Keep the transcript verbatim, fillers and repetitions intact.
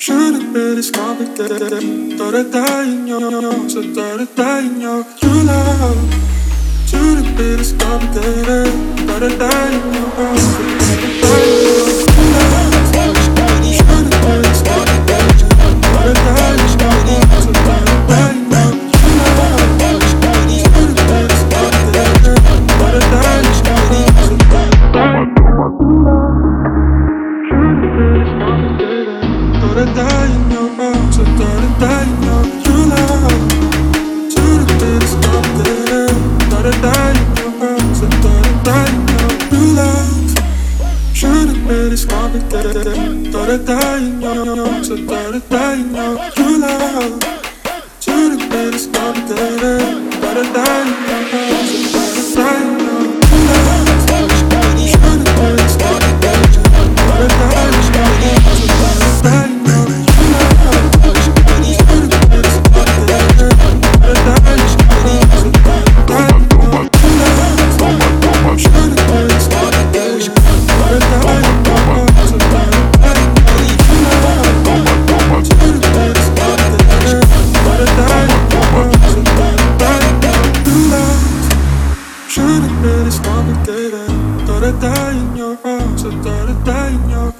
Should've been this complicated. Thought I'd die in your arms, I thought I'd die in your true love. Should've been this complicated. Thought I'd die in your arms, I thought I'd die in your true love. Should've been this complicated. Thought I'd die in your arms, I thought I'd die in your true love. Should've been this complicated. Thought I'd die in your arms, I thought I'd die in your true love. Should've been this complicated. Thought I'd die in your arms, I thought I'd die in your true love. Should've been this complicated. Thought I'd die in your arms, I thought I'd die in your true love. Should've been this complicated. Thought I'd die in your arms, I thought I'd die in your true love. Should've been this complicated. Thought I'd die in your arms, I thought I'd die in your true love. Should've been this complicated. Thought I'd die in your arms, I thought I'd die in your true love. Should've been this complicated. Thought I'd die in your arms, I thought I'd die in your true love. Should've been this complicated. Thought I'd die in your arms, I thought I'd die in your true love. Should've been this complicated. Thought I'd die in your arms, I thought I'd die in your true love. Should've been this complicated. Thought I'd die in your arms, I thought I'd die in your